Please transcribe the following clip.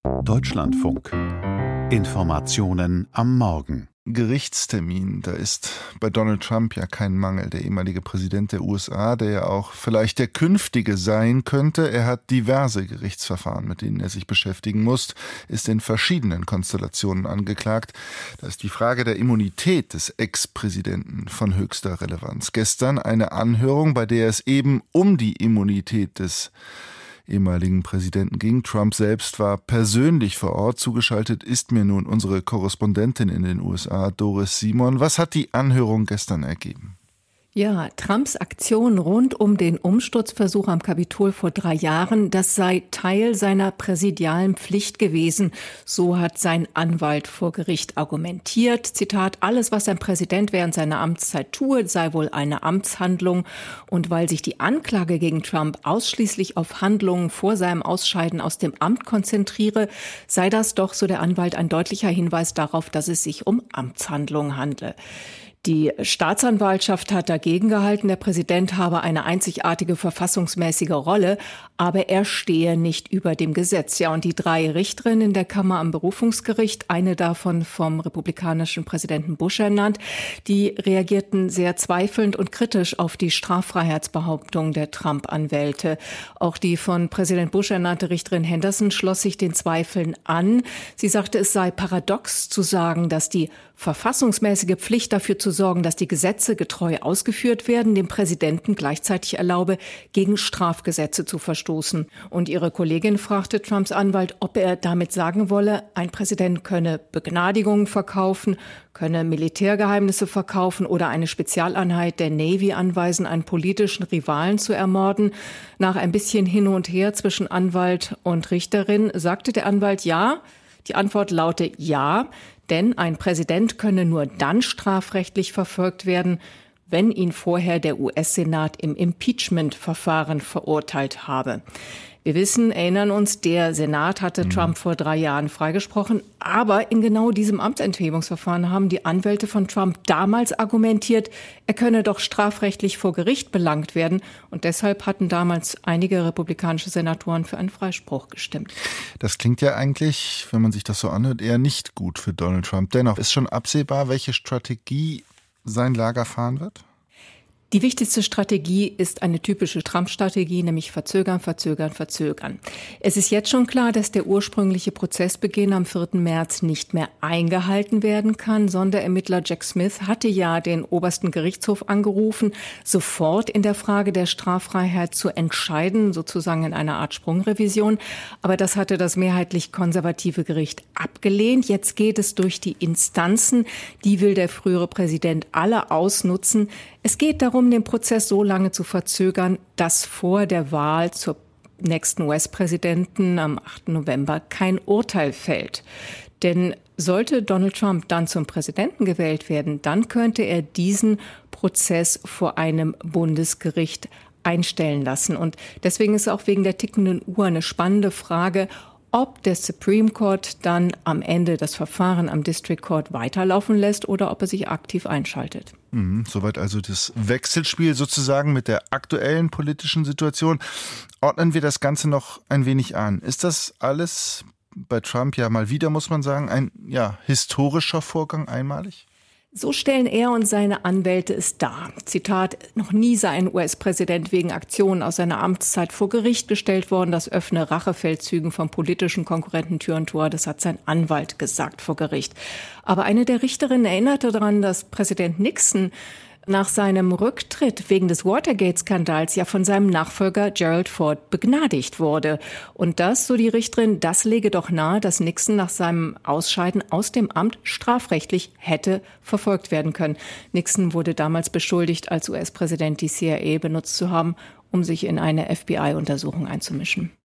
Deutschlandfunk. Informationen am Morgen. Gerichtstermin, da ist bei Donald Trump ja kein Mangel. Der ehemalige Präsident der USA, der ja auch vielleicht der künftige sein könnte, er hat diverse Gerichtsverfahren, mit denen er sich beschäftigen muss, ist in verschiedenen Konstellationen angeklagt. Da ist die Frage der Immunität des Ex-Präsidenten von höchster Relevanz. Gestern eine Anhörung, bei der es eben um die Immunität des ehemaligen Präsidenten ging. Trump selbst war persönlich vor Ort. Zugeschaltet ist mir nun unsere Korrespondentin in den USA, Doris Simon. Was hat die Anhörung gestern ergeben? Ja, Trumps Aktion rund um den Umsturzversuch am Kapitol vor 3 Jahren, das sei Teil seiner präsidialen Pflicht gewesen. So hat sein Anwalt vor Gericht argumentiert. Zitat, alles, was ein Präsident während seiner Amtszeit tue, sei wohl eine Amtshandlung. Und weil sich die Anklage gegen Trump ausschließlich auf Handlungen vor seinem Ausscheiden aus dem Amt konzentriere, sei das doch, so der Anwalt, ein deutlicher Hinweis darauf, dass es sich um Amtshandlungen handle. Die Staatsanwaltschaft hat dagegen gehalten, der Präsident habe eine einzigartige verfassungsmäßige Rolle, aber er stehe nicht über dem Gesetz. Ja, und die 3 Richterinnen in der Kammer am Berufungsgericht, eine davon vom republikanischen Präsidenten Bush ernannt, die reagierten sehr zweifelnd und kritisch auf die Straffreiheitsbehauptung der Trump-Anwälte. Auch die von Präsident Bush ernannte Richterin Henderson schloss sich den Zweifeln an. Sie sagte, es sei paradox zu sagen, dass die verfassungsmäßige Pflicht dafür zu sorgen, dass die Gesetze getreu ausgeführt werden, dem Präsidenten gleichzeitig erlaube, gegen Strafgesetze zu verstoßen. Und ihre Kollegin fragte Trumps Anwalt, ob er damit sagen wolle, ein Präsident könne Begnadigungen verkaufen, könne Militärgeheimnisse verkaufen oder eine Spezialeinheit der Navy anweisen, einen politischen Rivalen zu ermorden. Nach ein bisschen hin und her zwischen Anwalt und Richterin sagte der Anwalt ja. Die Antwort laute ja, denn ein Präsident könne nur dann strafrechtlich verfolgt werden, wenn ihn vorher der US-Senat im Impeachment-Verfahren verurteilt habe. Wir wissen, erinnern uns, der Senat hatte Trump vor 3 Jahren freigesprochen. Aber in genau diesem Amtsenthebungsverfahren haben die Anwälte von Trump damals argumentiert, er könne doch strafrechtlich vor Gericht belangt werden. Und deshalb hatten damals einige republikanische Senatoren für einen Freispruch gestimmt. Das klingt ja eigentlich, wenn man sich das so anhört, eher nicht gut für Donald Trump. Dennoch ist schon absehbar, welche Strategie sein Lager fahren wird? Die wichtigste Strategie ist eine typische Trump-Strategie, nämlich verzögern, verzögern, verzögern. Es ist jetzt schon klar, dass der ursprüngliche Prozessbeginn am 4. März nicht mehr eingehalten werden kann. Sonderermittler Jack Smith hatte ja den obersten Gerichtshof angerufen, sofort in der Frage der Straffreiheit zu entscheiden, sozusagen in einer Art Sprungrevision. Aber das hatte das mehrheitlich konservative Gericht abgelehnt. Jetzt geht es durch die Instanzen. Die will der frühere Präsident alle ausnutzen. Es geht darum, den Prozess so lange zu verzögern, dass vor der Wahl zur nächsten US-Präsidenten am 8. November kein Urteil fällt. Denn sollte Donald Trump dann zum Präsidenten gewählt werden, dann könnte er diesen Prozess vor einem Bundesgericht einstellen lassen. Und deswegen ist auch wegen der tickenden Uhr eine spannende Frage, ob der Supreme Court dann am Ende das Verfahren am District Court weiterlaufen lässt oder ob er sich aktiv einschaltet. Soweit also das Wechselspiel sozusagen mit der aktuellen politischen Situation. Ordnen wir das Ganze noch ein wenig an. Ist das alles bei Trump ja mal wieder, muss man sagen, ein historischer Vorgang, einmalig? So stellen er und seine Anwälte es dar. Zitat, noch nie sei ein US-Präsident wegen Aktionen aus seiner Amtszeit vor Gericht gestellt worden. Das öffne Rachefeldzügen von politischen Konkurrenten Tür und Tor. Das hat sein Anwalt gesagt vor Gericht. Aber eine der Richterinnen erinnerte daran, dass Präsident Nixon nach seinem Rücktritt wegen des Watergate-Skandals ja von seinem Nachfolger Gerald Ford begnadigt wurde. Und das, so die Richterin, das lege doch nahe, dass Nixon nach seinem Ausscheiden aus dem Amt strafrechtlich hätte verfolgt werden können. Nixon wurde damals beschuldigt, als US-Präsident die CIA benutzt zu haben, um sich in eine FBI-Untersuchung einzumischen.